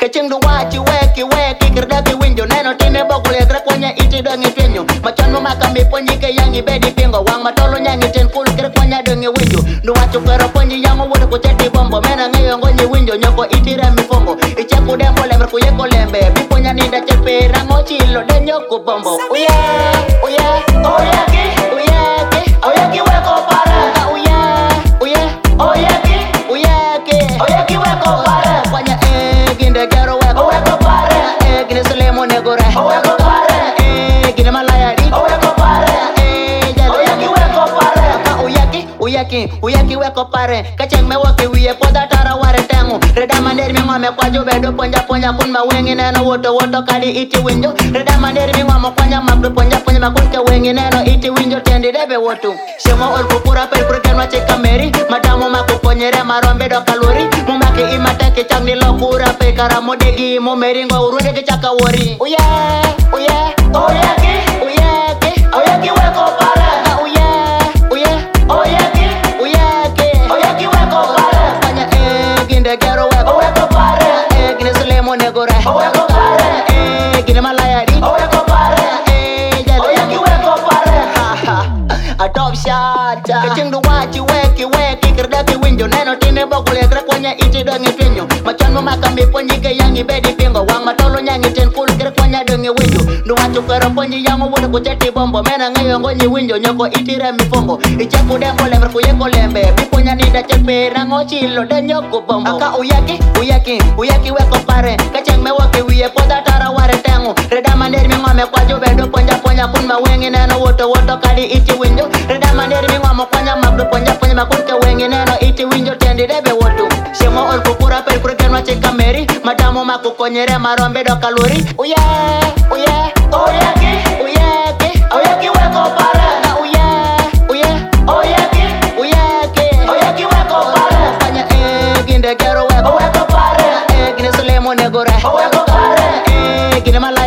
Kaching du wachi weki kirdaki winjo neno tine bokule kre kwanya iti dongi twenyo machan mo makami ponyi ke yangi bedi pingo wang matolo nyangi ten kul kre kwanya dongi winjo du wacho kero ponyi yango wode ko tedi bombo mena ngayo ngonyi winjo nyoko iti remi fongo ichaku dembo lemre kuyeko lembe biponya ninda chepe rango chilo de nyoko bombo uye oyaki weko para oyaki weko para kwanya ginde gero weko para gine selemo negore weko para gine malaya di weko para oyaki weko para ka uyaki weko para kacheng me woki wiye poda tara ware tengu reda maner mi ngome kwa jo bedo ponja kun ma wengi neno woto kadi iti winjo reda maner mi ngome kwanya magdo ponja makun ke wengi neno iti winjo tendi debe wotu shemo ol kupura per kenwa cheka meri madamo makukonyere marombe do kalori mumake imate ke changni lokura pe karamo degi mo meringo urunde ke chaka wori oyaki weko para oyaki weko para kwanya ginde gero weko para gine selemo negore weko para gine malaya di weko para oyaki weko para adop shata kaching du wachi weki kirdaki winjo neno tine bokule kre kwanya iti dongi twenyo machan mo makami ponyi ke yangi bedi pingo wang matolo nyangi ten kul kre kwanya dongi winjo du wacho kero ponyi yango wode ko tedi bombo mena ngayo ngonyi winjo nyoko iti remi fongo ichaku dembo lemre kuyeko lembe biponya ninda chepe rango chilo de nyoko bombo aka uyaki weko pare kacheng me woki wiye poda tara ware tengu reda maner mi ngome kwa jo bedo ponja kun ma wengi neno woto kadi iti winjo reda maner mi ngome kwanya magdo ponja makun ke wengi neno iti winjo tendi debe wotu shemo ol kupura per kenwa cheka meri madamo makukonyere marombe do kalori oyaki weko para oyaki weko para kwanya ginde gero weko para gine selemo negore weko para gine mala